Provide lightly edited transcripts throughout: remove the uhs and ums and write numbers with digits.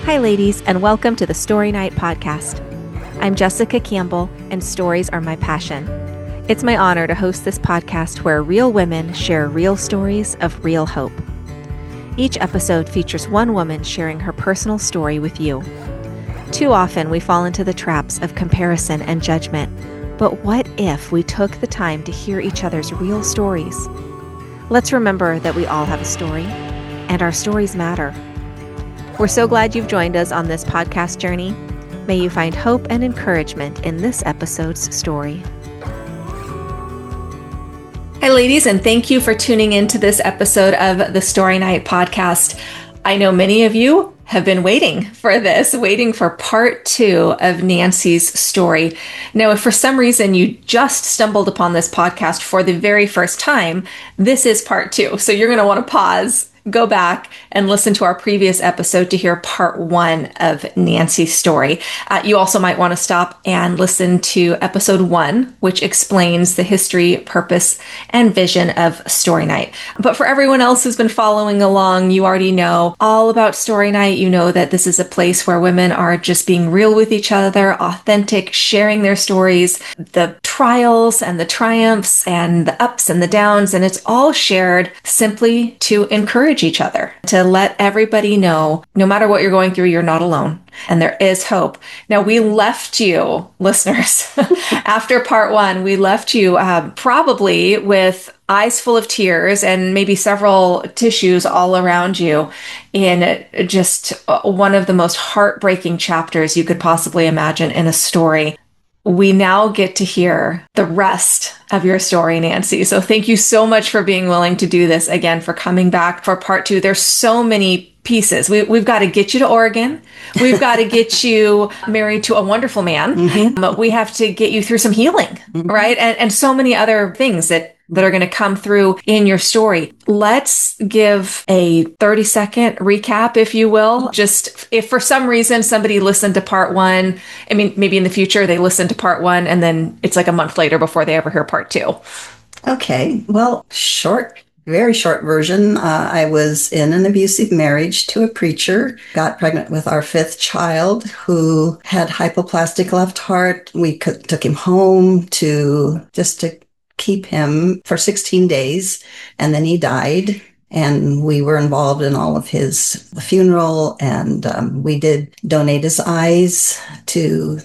Hi, ladies, and welcome to the Story Night podcast. I'm Jessica Campbell, and stories are my passion. It's my honor to host this podcast where real women share real stories of real hope. Each episode features one woman sharing her personal story with you. Too often, we fall into the traps of comparison and judgment, but what if we took the time to hear each other's real stories? Let's remember that we all have a story, and our stories matter. We're so glad you've joined us on this podcast journey. May you find hope and encouragement in this episode's story. Hi, ladies, and thank you for tuning in to this episode of the Story Night podcast. I know many of you have been waiting for this, waiting for part 2 of Nancy's story. Now, if for some reason you just stumbled upon this podcast for the very first time, this is part 2. So you're going to want to pause, go back and listen to our previous episode to hear part 1 of Nancy's story. You also might want to stop and listen to episode 1, which explains the history, purpose, and vision of Story Night. But for everyone else who's been following along, you already know all about Story Night. You know that this is a place where women are just being real with each other, authentic, sharing their stories, the trials and the triumphs and the ups and the downs, and it's all shared simply to encourage each other, to let everybody know, no matter what you're going through, you're not alone and there is hope. Now, we left you, listeners, after part 1, we left you probably with eyes full of tears and maybe several tissues all around you in just one of the most heartbreaking chapters you could possibly imagine in a story. We now get to hear the rest of your story, Nancy. So thank you so much for being willing to do this again, for coming back for part 2. There's so many pieces. We've got to get you to Oregon. We've got to get you married to a wonderful man. Mm-hmm. We have to get you through some healing, right? And so many other things that are going to come through in your story. Let's give a 30-second recap, if you will. Just if for some reason somebody listened to part 1, I mean, maybe in the future they listen to part 1 and then it's like a month later before they ever hear part 2. Okay. Well, very short version. I was in an abusive marriage to a preacher, got pregnant with our 5th child who had hypoplastic left heart. We took him home to keep him for 16 days, and then he died. And we were involved in all of his funeral, and we did donate his eyes to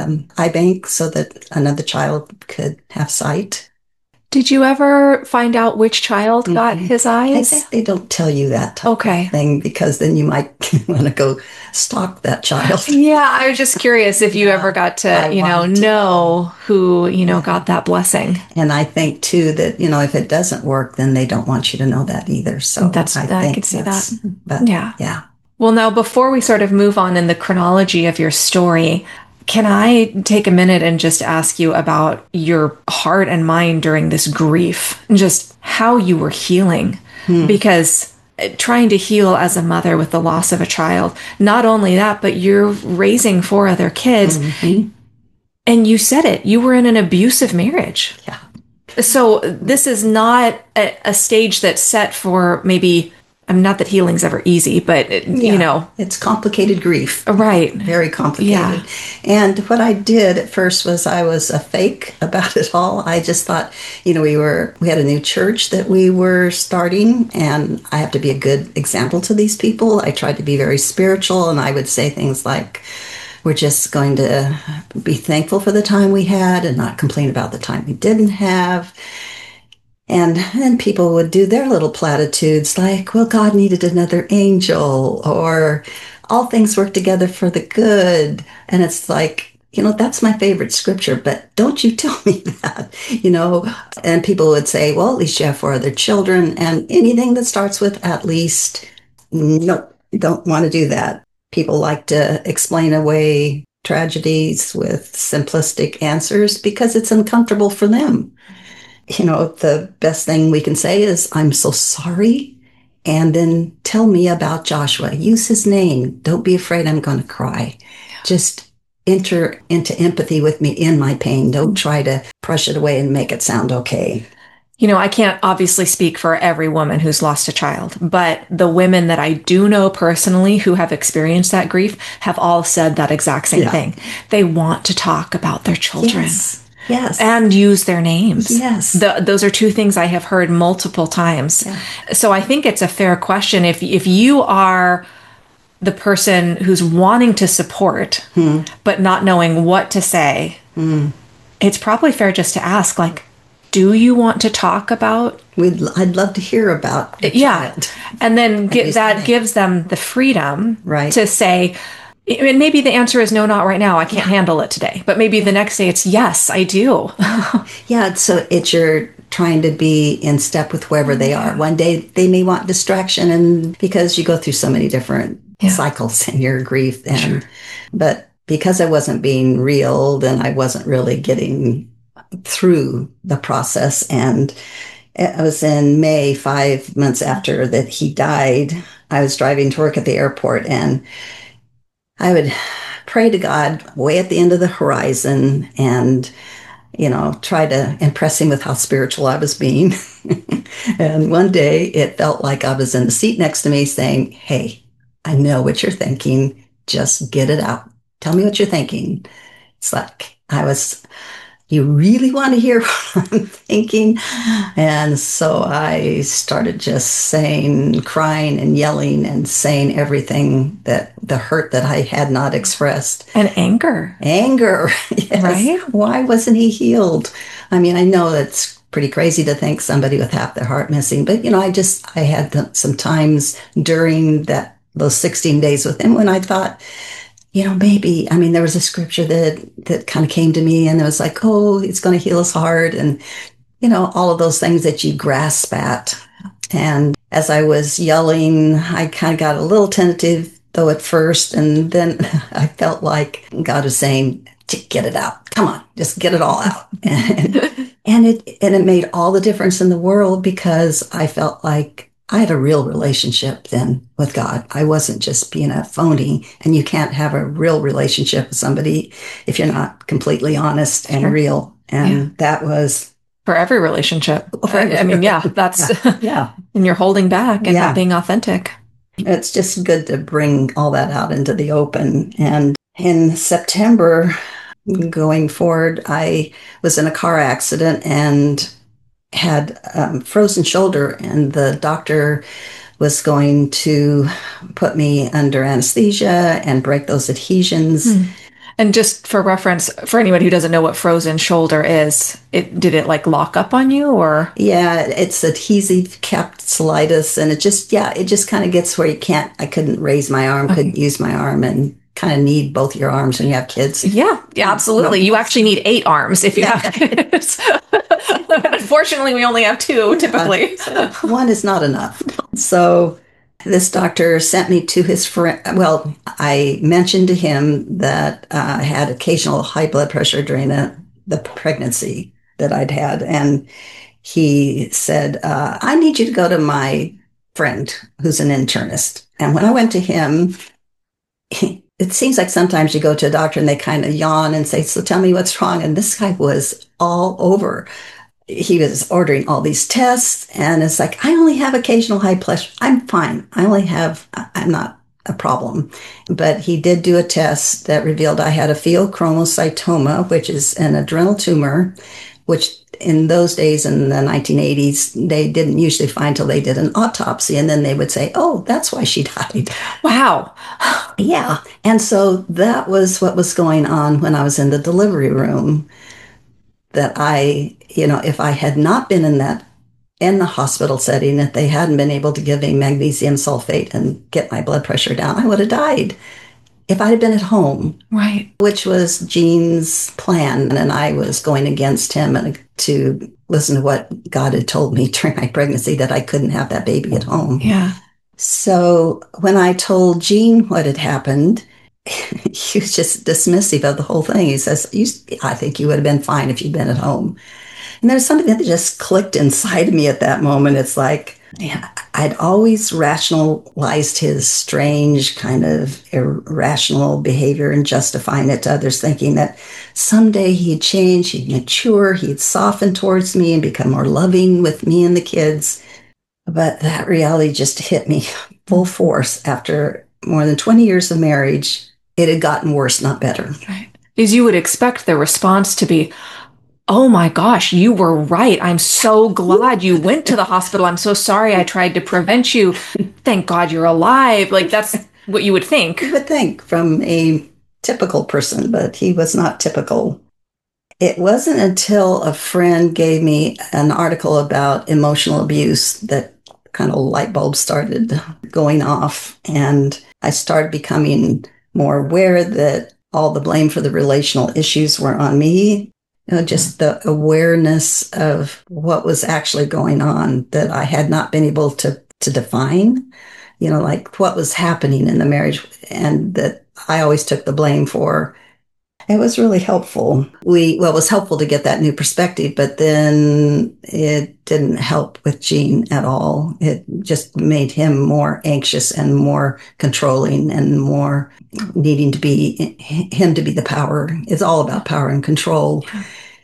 iBank so that another child could have sight. Did you ever find out which child got his eyes? I think they don't tell you that thing, because then you might want to go stalk that child. Yeah, I was just curious if you ever got to, know who, got that blessing. And I think, too, that, if it doesn't work, then they don't want you to know that either. So I could see that. But, yeah. Well, now, before we sort of move on in the chronology of your story, can I take a minute and just ask you about your heart and mind during this grief, just how you were healing? Because trying to heal as a mother with the loss of a child, not only that, but you're raising 4 other kids. And you said it, you were in an abusive marriage. Yeah. So this is not a stage that's set for maybe, not that healing's ever easy, but, it's complicated grief. Right. Very complicated. Yeah. And what I did at first was I was a fake about it all. I just thought, we had a new church that we were starting, and I have to be a good example to these people. I tried to be very spiritual, and I would say things like, we're just going to be thankful for the time we had and not complain about the time we didn't have. And then people would do their little platitudes like, well, God needed another angel, or all things work together for the good. And it's like, that's my favorite scripture, but don't you tell me that, And people would say, well, at least you have 4 other children. And anything that starts with at least, no, don't want to do that. People like to explain away tragedies with simplistic answers because it's uncomfortable for them. The best thing we can say is, I'm so sorry. And then tell me about Joshua. Use his name. Don't be afraid I'm going to cry. Just enter into empathy with me in my pain. Don't try to brush it away and make it sound okay. I can't obviously speak for every woman who's lost a child, but the women that I do know personally who have experienced that grief have all said that exact same thing. They want to talk about their children. Yes. And use their names. Yes. Those are two things I have heard multiple times. Yeah. So I think it's a fair question. If you are the person who's wanting to support, but not knowing what to say, it's probably fair just to ask, like, do you want to talk about? I'd love to hear about your child. And then that gives them the freedom to say, and maybe the answer is no, not right now. I can't handle it today. But maybe the next day it's yes, I do. So you're trying to be in step with wherever they are. One day they may want distraction, and because you go through so many different cycles in your grief. But because I wasn't being real, then I wasn't really getting through the process. And it was in May, 5 months after that he died. I was driving to work at the airport, and I would pray to God way at the end of the horizon and, try to impress him with how spiritual I was being. And one day it felt like I was in the seat next to me saying, hey, I know what you're thinking. Just get it out. Tell me what you're thinking. It's like you really want to hear what I'm thinking? And so I started just crying and yelling and saying everything, that the hurt that I had not expressed. And anger. Yes. Right? Why wasn't he healed? I mean, I know that's pretty crazy to think somebody with half their heart missing, but I had some times during those 16 days with him when I thought, maybe, there was a scripture that kind of came to me, and it was like, oh, it's going to heal his heart. And, all of those things that you grasp at. And as I was yelling, I kind of got a little tentative though at first. And then I felt like God was saying, get it out. Come on, just get it all out. And it made all the difference in the world, because I felt like I had a real relationship then with God. I wasn't just being a phony, and you can't have a real relationship with somebody if you're not completely honest and real. And that was for every relationship. That's and you're holding back and not being authentic. It's just good to bring all that out into the open. And in September, going forward, I was in a car accident and had frozen shoulder, and the doctor was going to put me under anesthesia and break those adhesions. And just for reference, for anybody who doesn't know what frozen shoulder is, did it like lock up on you, or? Yeah, it's adhesive capsulitis, and it just kind of gets where I couldn't raise my arm, couldn't use my arm, and kind of need both your arms when you have kids. Yeah, absolutely. You actually need 8 arms if you have kids. Unfortunately, we only have 2 typically. One is not enough. So this doctor sent me to his friend. Well, I mentioned to him that I had occasional high blood pressure during the pregnancy that I'd had. And he said, I need you to go to my friend who's an internist. And when I went to him, it seems like sometimes you go to a doctor and they kind of yawn and say, so tell me what's wrong. And this guy was all over. He was ordering all these tests, and it's like, I only have occasional high pressure. I'm fine. I'm not a problem. But he did do a test that revealed I had a pheochromocytoma, which is an adrenal tumor, which in those days, in the 1980s, they didn't usually find till they did an autopsy. And then they would say, oh, that's why she died. Wow. Yeah. And so that was what was going on when I was in the delivery room. That if I had not been in the hospital setting, if they hadn't been able to give me magnesium sulfate and get my blood pressure down, I would have died. If I had been at home, right, which was Gene's plan, and I was going against him and to listen to what God had told me during my pregnancy, that I couldn't have that baby at home. Yeah. So when I told Gene what had happened, he was just dismissive of the whole thing. He says, I think you would have been fine if you'd been at home. And there's something that just clicked inside of me at that moment. It's like, Yeah, I'd always rationalized his strange kind of irrational behavior and justifying it to others, thinking that someday he'd change, he'd mature, he'd soften towards me and become more loving with me and the kids. But that reality just hit me full force after more than 20 years of marriage. It had gotten worse, not better. Right. Because you would expect the response to be, oh my gosh, you were right. I'm so glad you went to the hospital. I'm so sorry I tried to prevent you. Thank God you're alive. Like, that's what you would think. You would think from a typical person, but he was not typical. It wasn't until a friend gave me an article about emotional abuse that kind of light bulbs started going off. And I started becoming more aware that all the blame for the relational issues were on me. Just the awareness of what was actually going on that I had not been able to define, like what was happening in the marriage, and that I always took the blame for. It was really helpful. It was helpful to get that new perspective, but then it didn't help with Gene at all. It just made him more anxious and more controlling and more needing him to be the power. It's all about power and control. Yeah.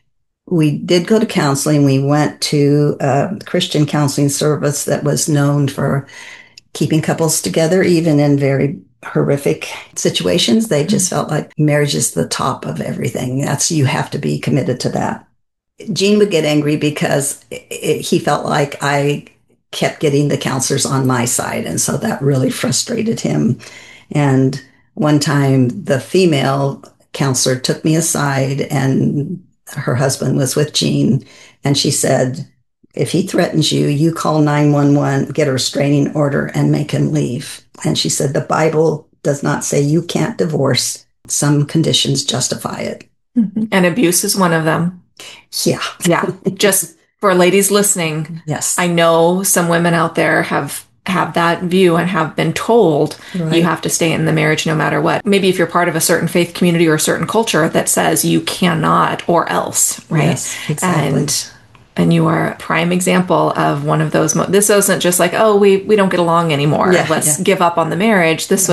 We did go to counseling. We went to a Christian counseling service that was known for keeping couples together, even in very horrific situations. They just felt like marriage is the top of everything. You have to be committed to that. Gene would get angry because he felt like I kept getting the counselors on my side. And so that really frustrated him. And one time the female counselor took me aside, and her husband was with Gene, and she said, if he threatens you, you call 911, get a restraining order, and make him leave. And she said, the Bible does not say you can't divorce. Some conditions justify it. Mm-hmm. And abuse is one of them. Yeah. Yeah. Just for ladies listening. Yes. I know some women out there have that view and have been told you have to stay in the marriage no matter what. Maybe if you're part of a certain faith community or a certain culture that says you cannot or else, right? Yes, exactly. And you are a prime example of one of those. This wasn't just like, oh, we don't get along anymore. Let's give up on the marriage. This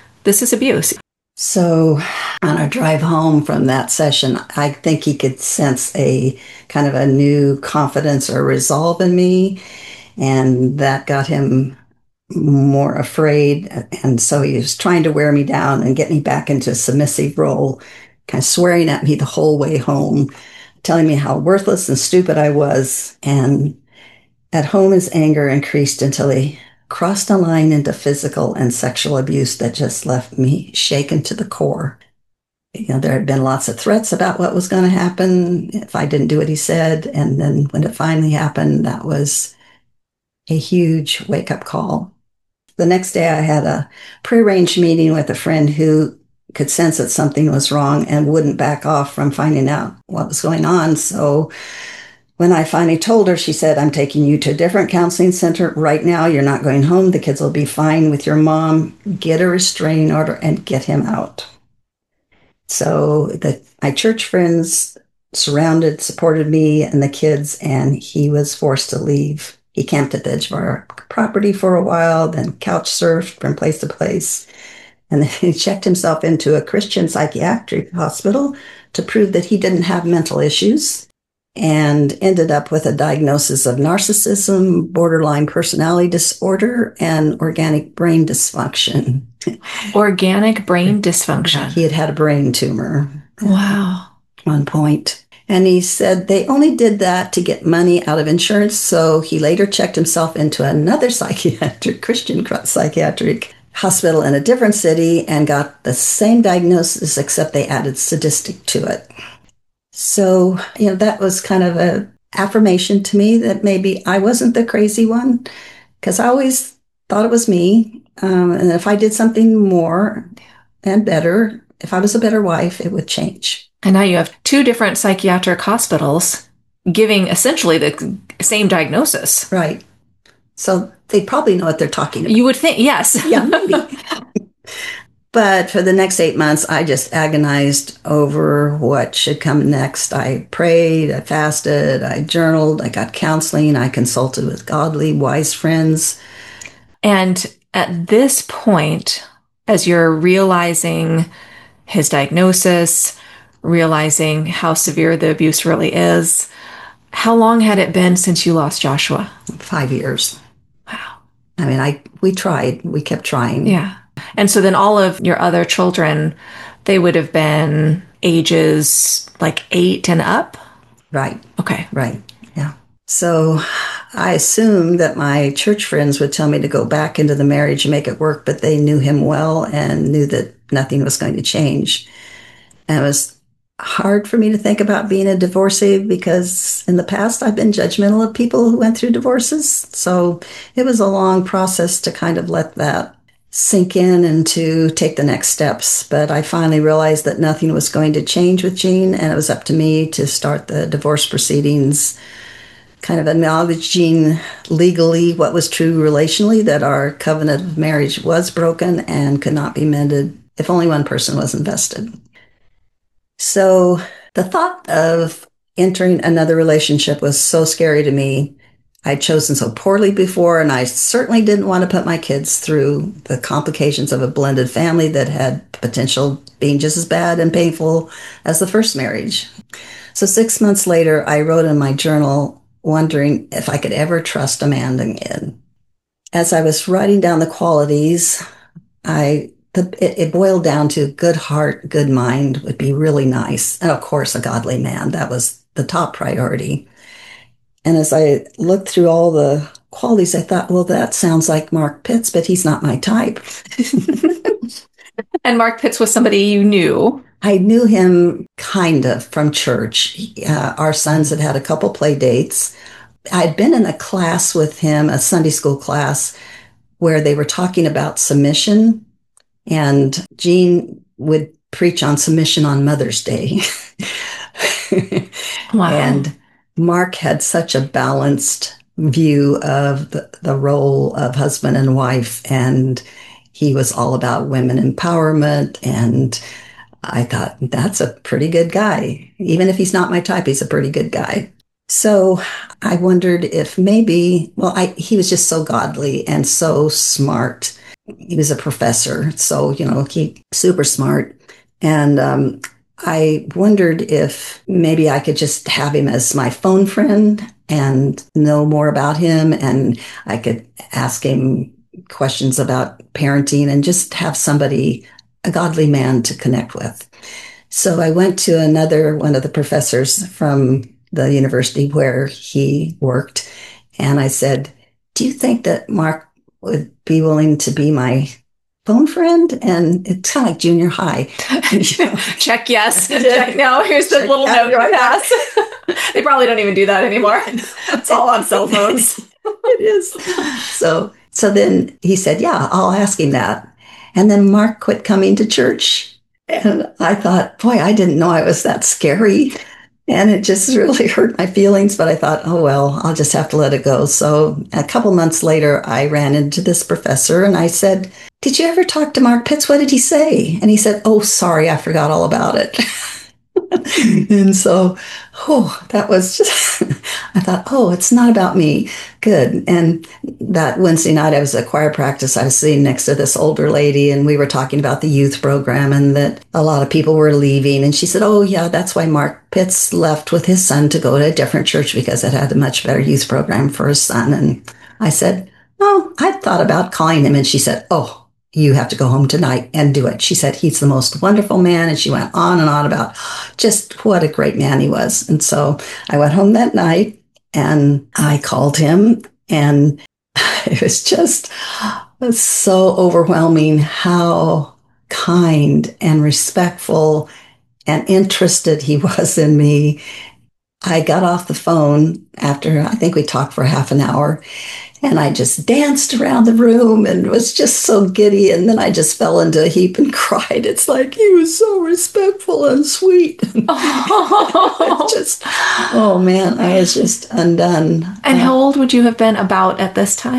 is abuse. So on our drive home from that session, I think he could sense a kind of a new confidence or resolve in me. And that got him more afraid. And so he was trying to wear me down and get me back into a submissive role, kind of swearing at me the whole way home, telling me how worthless and stupid I was. And at home, his anger increased until he crossed a line into physical and sexual abuse that just left me shaken to the core. There had been lots of threats about what was going to happen if I didn't do what he said. And then when it finally happened, that was a huge wake-up call. The next day, I had a prearranged meeting with a friend who could sense that something was wrong and wouldn't back off from finding out what was going on. So when I finally told her, she said, I'm taking you to a different counseling center right now. You're not going home. The kids will be fine with your mom. Get a restraining order and get him out. So my church friends supported me and the kids, and he was forced to leave. He camped at the edge of our property for a while, then couch surfed from place to place. And then he checked himself into a Christian psychiatric hospital to prove that he didn't have mental issues, and ended up with a diagnosis of narcissism, borderline personality disorder, and organic brain dysfunction. Organic brain dysfunction. He had a brain tumor. Wow. At one point. And he said they only did that to get money out of insurance. So he later checked himself into another Christian psychiatric hospital in a different city and got the same diagnosis, except they added sadistic to it. So, that was kind of an affirmation to me that maybe I wasn't the crazy one, because I always thought it was me. And if I did something more and better, if I was a better wife, it would change. And now you have two different psychiatric hospitals giving essentially the same diagnosis. Right. So they probably know what they're talking about. You would think, yes. Yeah, maybe. But for the next 8 months, I just agonized over what should come next. I prayed, I fasted, I journaled, I got counseling, I consulted with godly, wise friends. And at this point, as you're realizing his diagnosis, realizing how severe the abuse really is, how long had it been since you lost Joshua? 5 years. Wow. I mean, we kept trying. Yeah. And so then all of your other children, they would have been ages like 8 and up? Right. Okay. Right. Yeah. So I assumed that my church friends would tell me to go back into the marriage and make it work, but they knew him well and knew that nothing was going to change. And it was hard for me to think about being a divorcee because in the past I've been judgmental of people who went through divorces. So it was a long process to kind of let that sink in and to take the next steps. But I finally realized that nothing was going to change with Gene, and it was up to me to start the divorce proceedings, kind of acknowledging legally what was true relationally, that our covenant of marriage was broken and could not be mended if only one person was invested. So the thought of entering another relationship was so scary to me. I'd chosen so poorly before, and I certainly didn't want to put my kids through the complications of a blended family that had potential being just as bad and painful as the first marriage. So 6 months later, I wrote in my journal, wondering if I could ever trust a man again. As I was writing down the qualities, it boiled down to good heart, good mind would be really nice. And of course, a godly man. That was the top priority. And as I looked through all the qualities, I thought, well, that sounds like Mark Pitts, but he's not my type. And Mark Pitts was somebody you knew. I knew him kind of from church. Our sons had had a couple play dates. I'd been in a class with him, a Sunday school class, where they were talking about submission. And Gene would preach on submission on Mother's Day. Wow. And Mark had such a balanced view of the role of husband and wife. And he was all about women empowerment. And I thought, that's a pretty good guy. Even if he's not my type, he's a pretty good guy. So I wondered if maybe, he was just so godly and so smart. He was a professor, so, he super smart. And I wondered if maybe I could just have him as my phone friend and know more about him. And I could ask him questions about parenting and just have somebody, a godly man to connect with. So I went to one of the professors from the university where he worked. And I said, do you think that Mark would be willing to be my phone friend? And it's kind of like junior high. Check yes. Check no. Here's the little note you pass. They probably don't even do that anymore. It's all on cell phones. It is. So then he said, yeah, I'll ask him that. And then Mark quit coming to church. And I thought, boy, I didn't know I was that scary. And it just really hurt my feelings. But I thought, oh, well, I'll just have to let it go. So a couple months later, I ran into this professor and I said, did you ever talk to Mark Pitts? What did he say? And he said, oh, sorry, I forgot all about it. And so, that was just, I thought, it's not about me. Good. And that Wednesday night, I was at choir practice. I was sitting next to this older lady, and we were talking about the youth program and that a lot of people were leaving. And she said, oh, yeah, that's why Mark Pitts left with his son to go to a different church because it had a much better youth program for his son. And I said, I thought about calling him. And she said, you have to go home tonight and do it. She said, he's the most wonderful man. And she went on and on about just what a great man he was. And so I went home that night and I called him, and it was just so overwhelming how kind and respectful and interested he was in me. I got off the phone after, I think we talked for half an hour, and I just danced around the room and was just so giddy. And then I just fell into a heap and cried. It's like, he was so respectful and sweet. Oh man, I was just undone. And how old would you have been about at this time?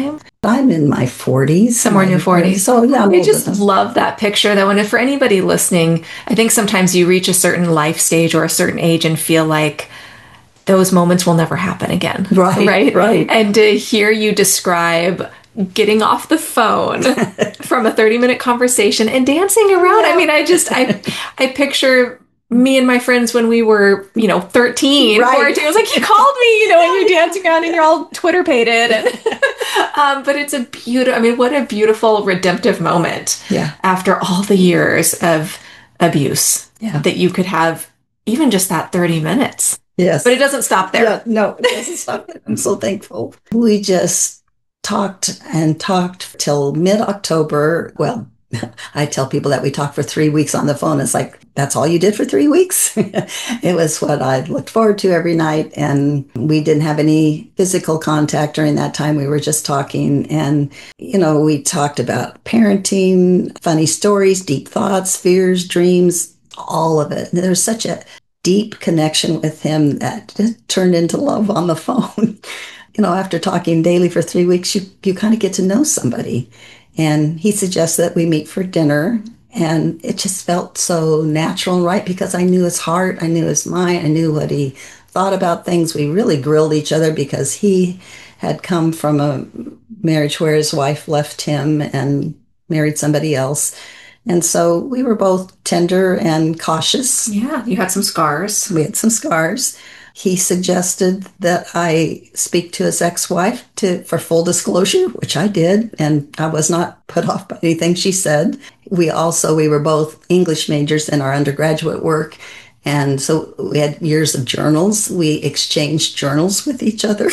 I'm in my 40s. Somewhere in your 40s. So yeah, I just love that picture though. And if for anybody listening, I think sometimes you reach a certain life stage or a certain age and feel like those moments will never happen again. Right. And to hear you describe getting off the phone from a 30-minute conversation and dancing around. Yeah. I mean, I picture me and my friends when we were, 13, 14. I was like, you called me, and you're dancing around and you're all Twitter-pated. And, but it's what a beautiful redemptive moment. Yeah. After all the years of abuse that you could have even just that 30 minutes. Yes. But it doesn't stop there. Yeah, no, it doesn't stop there. I'm so thankful. We just talked and talked till mid-October. Well, I tell people that we talked for 3 weeks on the phone. It's like, that's all you did for 3 weeks? It was what I looked forward to every night. And we didn't have any physical contact during that time. We were just talking. And, we talked about parenting, funny stories, deep thoughts, fears, dreams, all of it. And there was such a deep connection with him that just turned into love on the phone. After talking daily for 3 weeks, you kind of get to know somebody. And he suggested that we meet for dinner. And it just felt so natural and right because I knew his heart, I knew his mind, I knew what he thought about things. We really grilled each other because he had come from a marriage where his wife left him and married somebody else. And so we were both tender and cautious. Yeah, you had some scars. We had some scars. He suggested that I speak to his ex-wife for full disclosure, which I did, and I was not put off by anything she said. We were both English majors in our undergraduate work, and so we had years of journals. We exchanged journals with each other.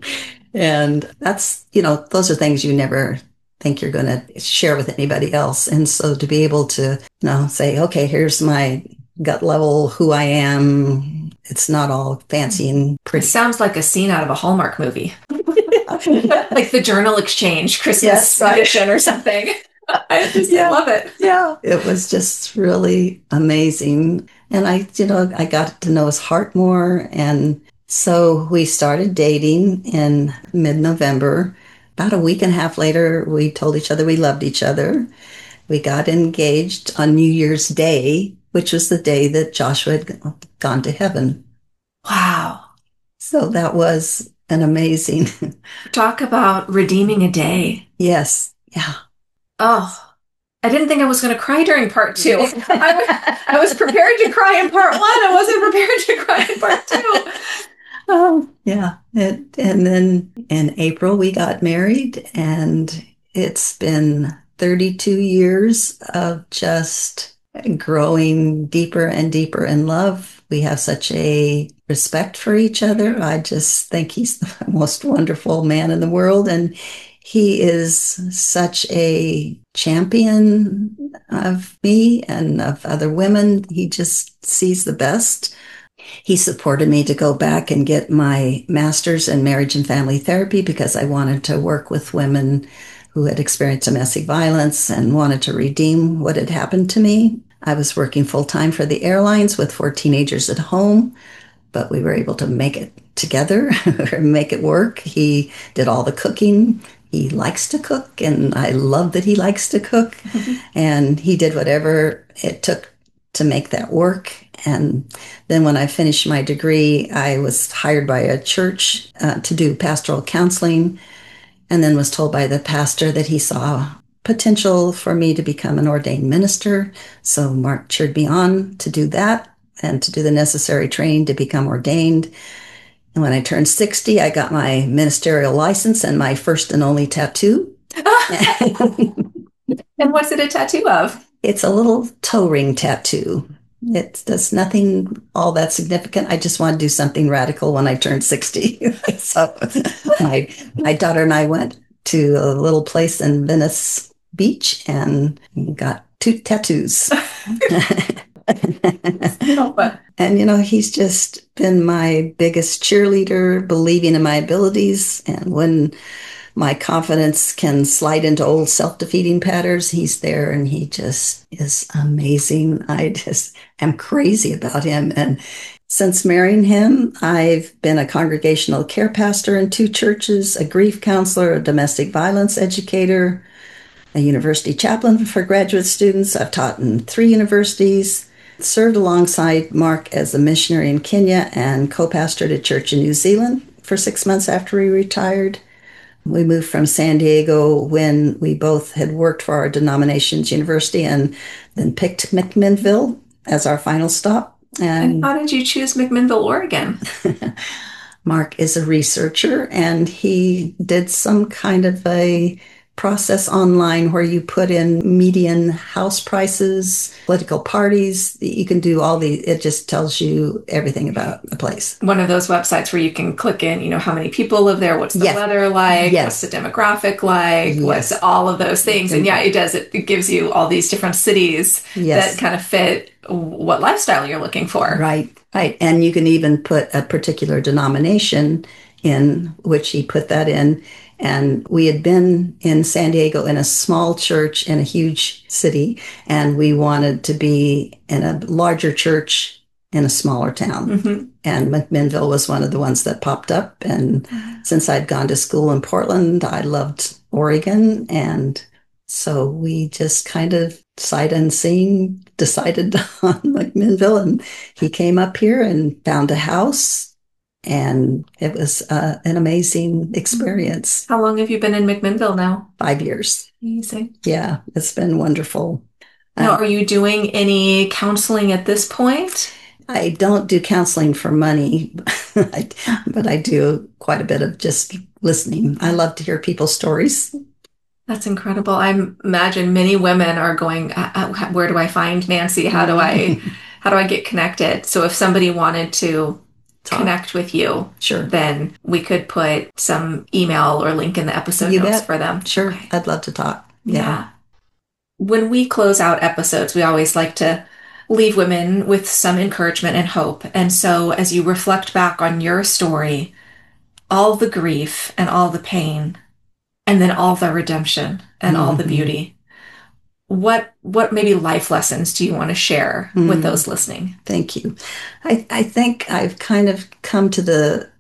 And that's, those are things you never think you're going to share with anybody else. And so to be able to, say, okay, here's my gut level, who I am. It's not all fancy and pretty. It sounds like a scene out of a Hallmark movie. Like the journal exchange, Christmas edition or something. I love it. Yeah. It was just really amazing. And I got to know his heart more. And so we started dating in mid-November. About a week and a half later, we told each other we loved each other. We got engaged on New Year's Day, which was the day that Joshua had gone to heaven. Wow. So that was an amazing... Talk about redeeming a day. Yes. Yeah. Oh, I didn't think I was going to cry during part 2. I was prepared to cry in part 1. I wasn't prepared to cry in part 2. Oh, yeah. And then in April, we got married, and it's been 32 years of just growing deeper and deeper in love. We have such a respect for each other. I just think he's the most wonderful man in the world. And he is such a champion of me and of other women. He just sees the best. He supported me to go back and get my master's in marriage and family therapy because I wanted to work with women who had experienced domestic violence and wanted to redeem what had happened to me. I was working full-time for the airlines with 4 teenagers at home, but we were able to make it together, make it work. He did all the cooking. He likes to cook, and I love that he likes to cook. Mm-hmm. And he did whatever it took to make that work. And then when I finished my degree, I was hired by a church to do pastoral counseling, and then was told by the pastor that he saw potential for me to become an ordained minister. So Mark cheered me on to do that and to do the necessary training to become ordained. And when I turned 60, I got my ministerial license and my first and only tattoo. And what's it a tattoo of? It's a little toe ring tattoo. It's nothing all that significant. I just want to do something radical when I turned 60. So my daughter and I went to a little place in Venice Beach and got 2 tattoos. And, he's just been my biggest cheerleader, believing in my abilities. And when my confidence can slide into old self-defeating patterns, he's there, and he just is amazing. I just am crazy about him. And Since marrying him, I've been a congregational care pastor in 2 churches, a grief counselor, a domestic violence educator, a university chaplain for graduate students. I've taught in 3 universities, served alongside Mark as a missionary in Kenya, and co-pastored a church in New Zealand for 6 months after he retired. We moved from San Diego when we both had worked for our denomination's university and then picked McMinnville as our final stop. And how did you choose McMinnville, Oregon? Mark is a researcher, and he did some kind of a process online where you put in median house prices, political parties. You can do it just tells you everything about the place. One of those websites where you can click in, how many people live there, what's the weather like, what's the demographic like, what's all of those things. And it does. It gives you all these different cities that kind of fit what lifestyle you're looking for. Right. And you can even put a particular denomination in, which he put that in. And we had been in San Diego in a small church in a huge city, and we wanted to be in a larger church in a smaller town. Mm-hmm. And McMinnville was one of the ones that popped up. And since I'd gone to school in Portland, I loved Oregon. And so we just kind of sight unseen decided on McMinnville, and he came up here and found a house. And it was an amazing experience. How long have you been in McMinnville now? 5 years. Amazing. Yeah, it's been wonderful. Now, are you doing any counseling at this point? I don't do counseling for money, but I do quite a bit of just listening. I love to hear people's stories. That's incredible. I imagine many women are going, where do I find Nancy? How do I get connected? So if somebody wanted to connect with you, then we could put some email or link in the episode notes for them. Sure. Okay. I'd love to talk. Yeah. When we close out episodes, we always like to leave women with some encouragement and hope. And so as you reflect back on your story, all the grief and all the pain, and then all the redemption and all the beauty, what maybe life lessons do you want to share with those listening? Thank you. I think I've kind of come to the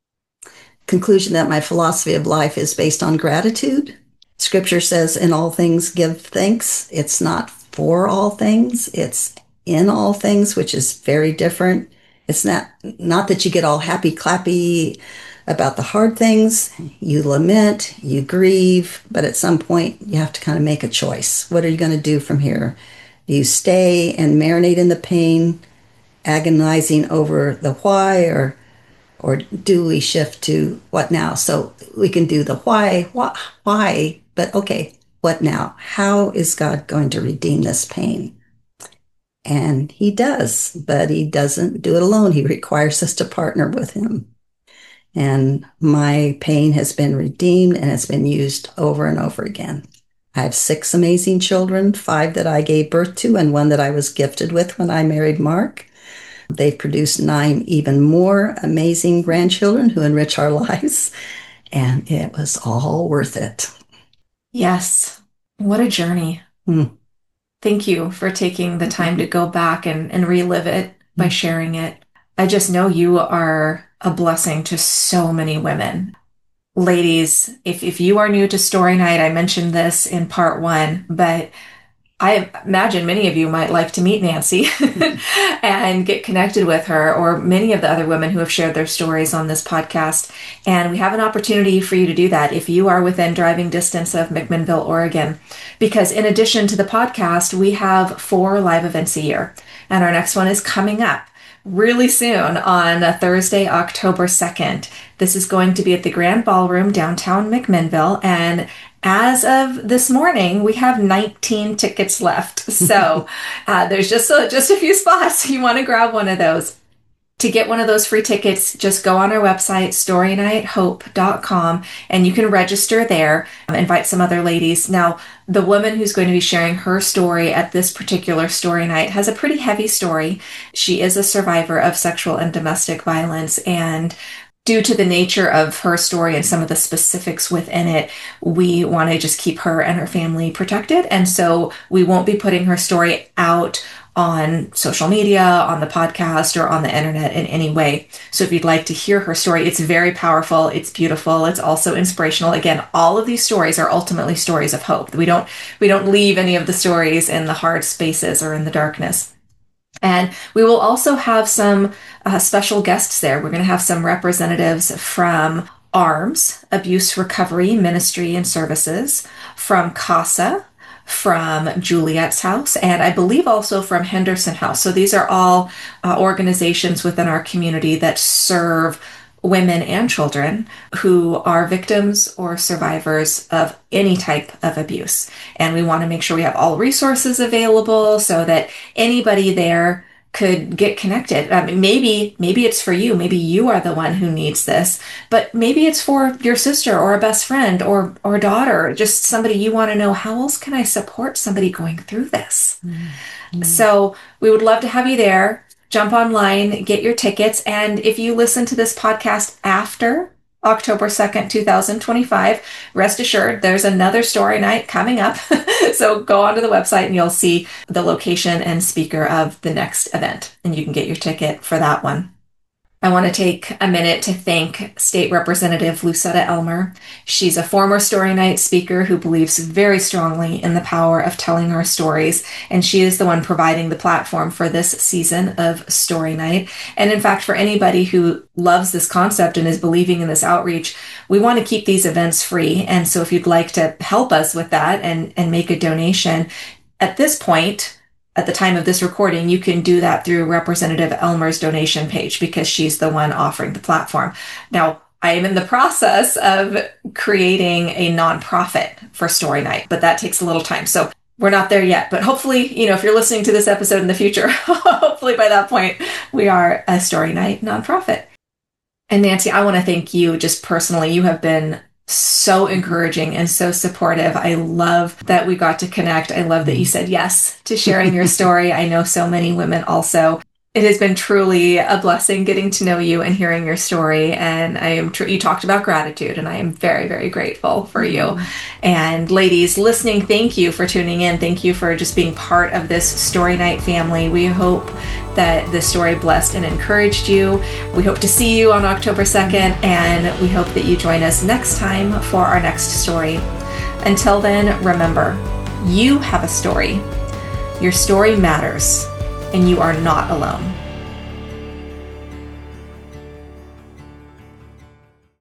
conclusion that my philosophy of life is based on gratitude. Scripture says, in all things give thanks. It's not for all things. It's in all things, which is very different. It's not that you get all happy clappy about the hard things. You lament, you grieve, but at some point you have to kind of make a choice. What are you going to do from here? Do you stay and marinate in the pain, agonizing over the why, or do we shift to what now? So we can do the why, but okay, what now? How is God going to redeem this pain? And he does, but he doesn't do it alone. He requires us to partner with him. And my pain has been redeemed, and it's been used over and over again. I have 6 amazing children, 5 that I gave birth to, and 1 that I was gifted with when I married Mark. They've produced 9 even more amazing grandchildren who enrich our lives. And it was all worth it. Yes. What a journey. Thank you for taking the time to go back and relive it by sharing it. I just know you are a blessing to so many women. Ladies, if you are new to Story Night, I mentioned this in part 1, but I imagine many of you might like to meet Nancy and get connected with her, or many of the other women who have shared their stories on this podcast. And we have an opportunity for you to do that if you are within driving distance of McMinnville, Oregon. Because in addition to the podcast, we have 4 live events a year. And our next one is coming up really soon on Thursday, October 2nd. This is going to be at the Grand Ballroom, downtown McMinnville. And as of this morning, we have 19 tickets left. So there's just a few spots. You want to grab one of those. To get one of those free tickets, just go on our website, storynighthhope.com, and you can register there. Invite some other ladies. Now, the woman who's going to be sharing her story at this particular story night has a pretty heavy story. She is a survivor of sexual and domestic violence, and due to the nature of her story and some of the specifics within it, we want to just keep her and her family protected. And so we won't be putting her story out on social media, on the podcast, or on the internet in any way. So if you'd like to hear her story, it's very powerful. It's beautiful. It's also inspirational. Again, all of these stories are ultimately stories of hope. We don't leave any of the stories in the hard spaces or in the darkness. And we will also have some special guests there. We're going to have some representatives from ARMS, Abuse Recovery Ministry and Services, from CASA, from Juliet's House, and I believe also from Henderson House. So these are all organizations within our community that serve women and children who are victims or survivors of any type of abuse. And we want to make sure we have all resources available so that anybody there could get connected. Maybe it's for you. Maybe you are the one who needs this, but maybe it's for your sister or a best friend or daughter, just somebody you want to know, how else can I support somebody going through this? Mm-hmm. So we would love to have you there. Jump online, get your tickets. And if you listen to this podcast after October 2nd, 2025, rest assured there's another story night coming up. So go onto the website and you'll see the location and speaker of the next event, and you can get your ticket for that one. I want to take a minute to thank State Representative Lucetta Elmer. She's a former Story Night speaker who believes very strongly in the power of telling our stories, and she is the one providing the platform for this season of Story Night. And in fact, for anybody who loves this concept and is believing in this outreach, we want to keep these events free. And so if you'd like to help us with that and make a donation, at this point, at the time of this recording, you can do that through Representative Elmer's donation page because she's the one offering the platform. Now, I am in the process of creating a nonprofit for Story Night, but that takes a little time. So we're not there yet, but hopefully, if you're listening to this episode in the future, hopefully by that point, we are a Story Night nonprofit. And Nancy, I want to thank you just personally. You have been so encouraging and so supportive. I love that we got to connect. I love that you said yes to sharing your story. I know so many women also. It has been truly a blessing getting to know you and hearing your story. And you talked about gratitude, and I am very, very grateful for you. And ladies listening, thank you for tuning in. Thank you for just being part of this Story Night family. We hope that this story blessed and encouraged you. We hope to see you on October 2nd, and we hope that you join us next time for our next story. Until then, remember, you have a story. Your story matters, and you are not alone.